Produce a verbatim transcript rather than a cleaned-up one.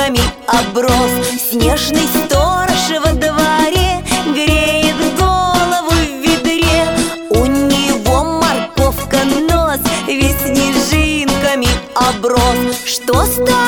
снежинками оброс. Снежный сторож во дворе греет голову в ведре. У него морковка нос весь снежинками оброс. Что стало?